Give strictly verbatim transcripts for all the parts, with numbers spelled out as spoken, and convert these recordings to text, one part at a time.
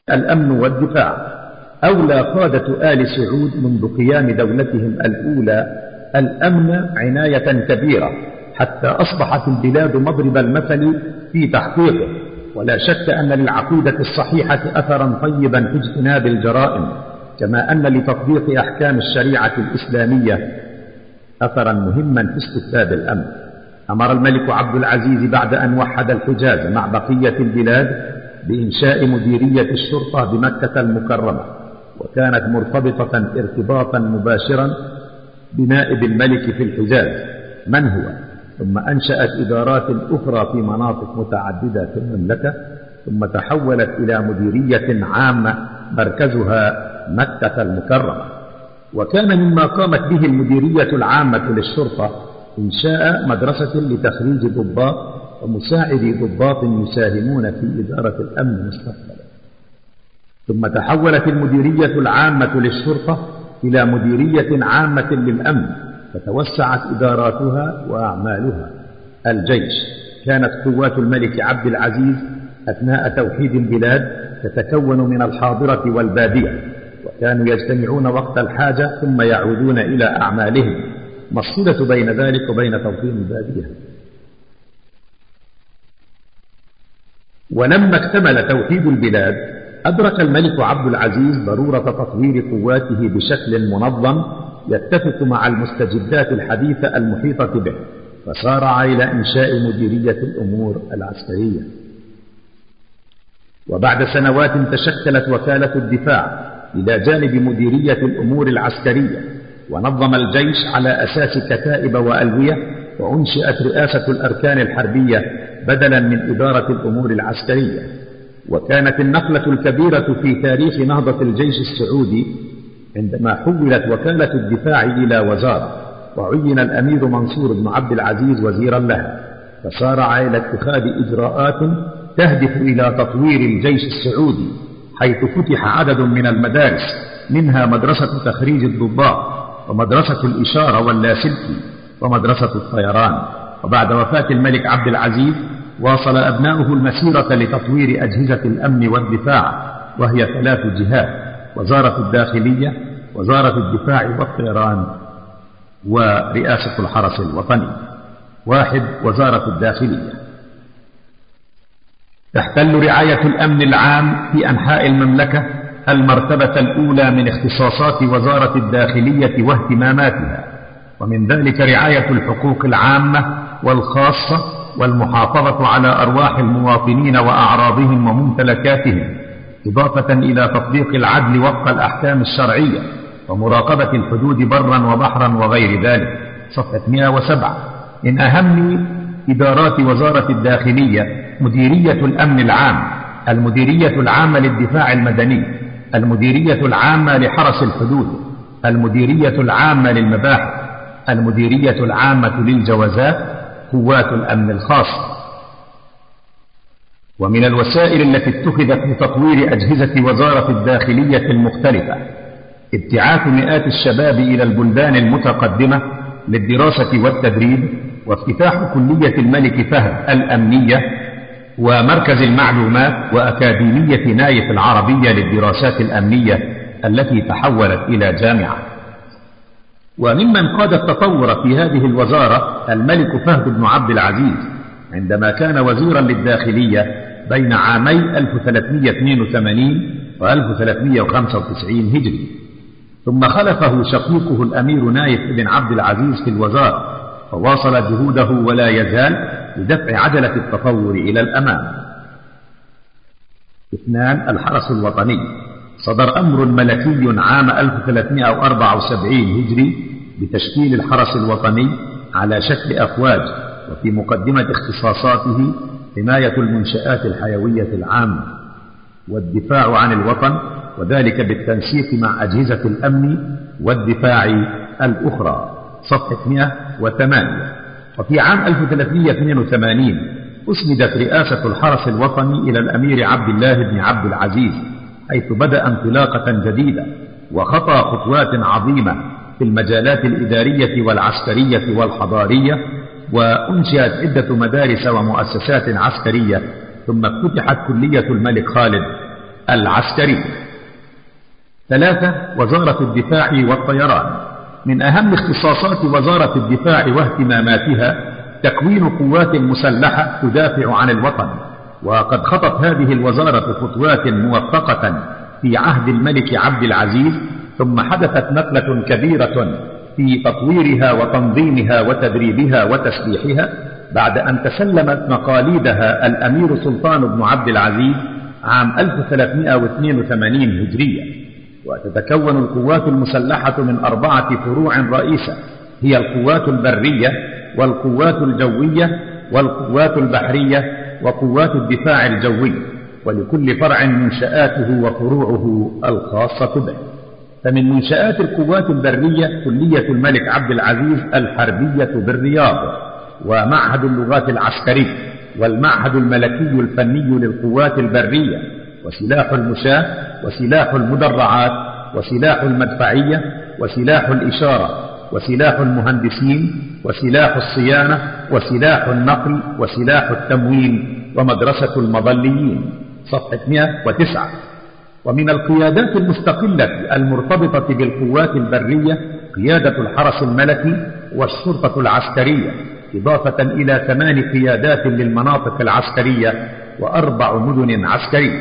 الأمن والدفاع. أولى قادة آل سعود منذ قيام دولتهم الأولى الأمن عناية كبيرة، حتى أصبحت البلاد مضرب المثل في تحقيقه. ولا شك أن للعقيدة الصحيحة أثرا طيبا في اجتناب الجرائم، كما أن لتطبيق أحكام الشريعة الإسلامية أثرا مهما في استتباب الأمن. أمر الملك عبد العزيز بعد أن وحد الحجاز مع بقية البلاد بإنشاء مديرية الشرطة بمكة المكرمة، وكانت مرتبطة ارتباطا مباشرا بنائب الملك في الحجاز من هو، ثم أنشأت إدارات أخرى في مناطق متعددة في المملكة، ثم تحولت إلى مديرية عامة مركزها مكة المكرمة. وكان مما قامت به المديرية العامة للشرطة إنشاء مدرسة لتخريج ضباط ومساعدي ضباط يساهمون في إدارة الأمن مستقبلا. ثم تحولت المديرية العامة للشرطة إلى مديرية عامة للأمن، فتوسعت إداراتها وأعمالها. الجيش. كانت قوات الملك عبد العزيز أثناء توحيد البلاد تتكون من الحاضرة والبادية، وكانوا يجتمعون وقت الحاجة ثم يعودون إلى أعمالهم. ما الصلة بين ذلك وبين توطين البادية؟ ولما اكتمل توحيد البلاد أدرك الملك عبد العزيز ضرورة تطوير قواته بشكل منظم يتفق مع المستجدات الحديثة المحيطة به، فسارع إلى إنشاء مديرية الأمور العسكرية. وبعد سنوات تشكلت وكالة الدفاع إلى جانب مديرية الأمور العسكرية، ونظم الجيش على أساس كتائب وألوية، وأنشئت رئاسة الأركان الحربية بدلا من إدارة الأمور العسكرية. وكانت النقلة الكبيرة في تاريخ نهضة الجيش السعودي عندما حولت وكالة الدفاع إلى وزارة، وعين الأمير منصور بن عبد العزيز وزيرا لها، فسارع إلى اتخاذ إجراءات تهدف إلى تطوير الجيش السعودي، حيث فتح عدد من المدارس، منها مدرسة تخريج الضباط، ومدرسة الإشارة واللاسلكي، ومدرسة الطيران. وبعد وفاة الملك عبد العزيز واصل أبناؤه المسيرة لتطوير أجهزة الأمن والدفاع، وهي ثلاث جهات: وزارة الداخلية، وزارة الدفاع والطيران، ورئاسة الحرس الوطني. واحد. وزارة الداخلية. تحتل رعاية الأمن العام في أنحاء المملكة المرتبة الأولى من اختصاصات وزارة الداخلية واهتماماتها، ومن ذلك رعاية الحقوق العامة والخاصة، والمحافظة على أرواح المواطنين وأعراضهم وممتلكاتهم، إضافة إلى تطبيق العدل وفق الأحكام الشرعية، ومراقبة الحدود برا وبحرا وغير ذلك. صفحة مئة وسبعة. من أهم إدارات وزارة الداخلية مديرية الأمن العام، المديرية العامة للدفاع المدني، المديرية العامة لحرس الحدود، المديرية العامة للمباحث، المديرية العامة للجوازات، قوات الأمن الخاص. ومن الوسائل التي اتخذت لتطوير أجهزة وزارة الداخلية المختلفة ابتعاث مئات الشباب إلى البلدان المتقدمة للدراسة والتدريب، وافتتاح كلية الملك فهد الأمنية، ومركز المعلومات، وأكاديمية نايف العربية للدراسات الأمنية التي تحولت إلى جامعة. وممن قاد التطور في هذه الوزارة الملك فهد بن عبد العزيز عندما كان وزيرا للداخلية بين عامي ألف وثلاثمئة واثنين وثمانين و ألف وثلاثمئة وخمسة وتسعين هجري، ثم خلفه شقيقه الأمير نايف بن عبد العزيز في الوزارة، فواصل جهوده ولا يزال لدفع عجلة التطور إلى الأمام. اثنان. الحرس الوطني. صدر أمر ملكي عام ألف وثلاثمئة وأربعة وسبعين هجري بتشكيل الحرس الوطني على شكل أفواج، وفي مقدمة اختصاصاته حماية المنشآت الحيوية العامة والدفاع عن الوطن، وذلك بالتنسيق مع أجهزة الأمن والدفاع الأخرى. صفحة مئة وثمانية. وفي عام ألف وثلاثمئة واثنين وثمانين أسندت رئاسة الحرس الوطني إلى الأمير عبد الله بن عبد العزيز، حيث بدأ انطلاقة جديدة وخطى خطوات عظيمة في المجالات الإدارية والعسكرية والحضارية، وأنشئت عدة مدارس ومؤسسات عسكرية، ثم افتتحت كلية الملك خالد العسكري. ثلاثة. وزارة الدفاع والطيران. من أهم اختصاصات وزارة الدفاع واهتماماتها تكوين قوات مسلحة تدافع عن الوطن، وقد خطت هذه الوزارة خطوات موفقة في عهد الملك عبد العزيز، ثم حدثت نقلة كبيرة في تطويرها وتنظيمها وتدريبها وتسليحها بعد أن تسلمت مقاليدها الأمير سلطان بن عبد العزيز عام ألف وثلاثمائة واثنين وثمانين هجرية. وتتكون القوات المسلحة من أربعة فروع رئيسة، هي القوات البرية والقوات الجوية والقوات البحرية وقوات الدفاع الجوي، ولكل فرع منشآته وفروعه الخاصة به. فمن منشآت القوات البرية كلية الملك عبد العزيز الحربية بالرياض، ومعهد اللغات العسكري، والمعهد الملكي الفني للقوات البرية، وسلاح المشاة، وسلاح المدرعات، وسلاح المدفعية، وسلاح الإشارة، وسلاح المهندسين، وسلاح الصيانة، وسلاح النقل، وسلاح التموين، ومدرسة المظليين. صفحة مئة وتسعة. ومن القيادات المستقلة المرتبطة بالقوات البرية قيادة الحرس الملكي والشرطة العسكرية، إضافة إلى ثمان قيادات للمناطق العسكرية وأربع مدن عسكرية.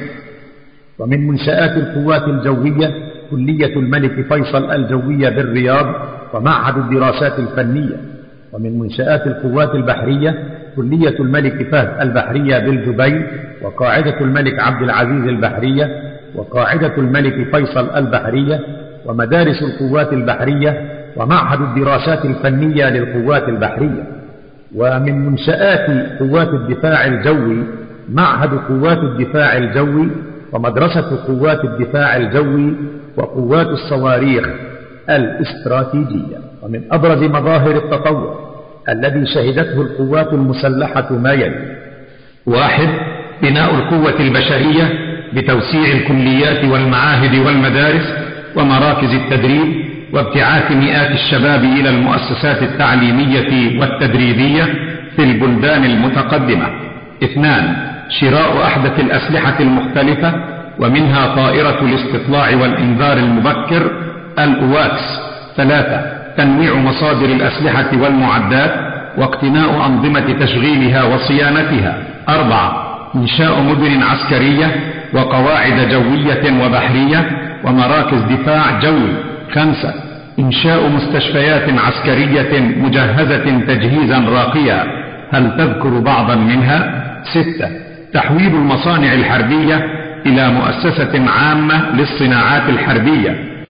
ومن منشآت القوات الجوية كلية الملك فيصل الجوية بالرياض ومعهد الدراسات الفنية. ومن منشآت القوات البحرية كلية الملك فهد البحرية بالجبيل، وقاعدة الملك عبد العزيز البحرية، وقاعدة الملك فيصل البحرية، ومدارس القوات البحرية، ومعهد الدراسات الفنية للقوات البحرية. ومن منشآت قوات الدفاع الجوي معهد قوات الدفاع الجوي، ومدرسة قوات الدفاع الجوي، وقوات الصواريخ الاستراتيجية. ومن أبرز مظاهر التطور الذي شهدته القوات المسلحة ما يلي: واحد. بناء القوة البشرية بتوسيع الكليات والمعاهد والمدارس ومراكز التدريب، وابتعاث مئات الشباب إلى المؤسسات التعليمية والتدريبية في البلدان المتقدمة. اثنان. شراء أحدث الأسلحة المختلفة، ومنها طائرة الاستطلاع والإنذار المبكر الأواكس. ثلاثة. تنويع مصادر الأسلحة والمعدات، واقتناء أنظمة تشغيلها وصيانتها. أربعة. إنشاء مدن عسكرية وقواعد جوية وبحرية ومراكز دفاع جوي. خمسة. إنشاء مستشفيات عسكرية مجهزة تجهيزا راقيا. هل تذكر بعضا منها؟ ستة. تحويل المصانع الحربية إلى مؤسسة عامة للصناعات الحربية.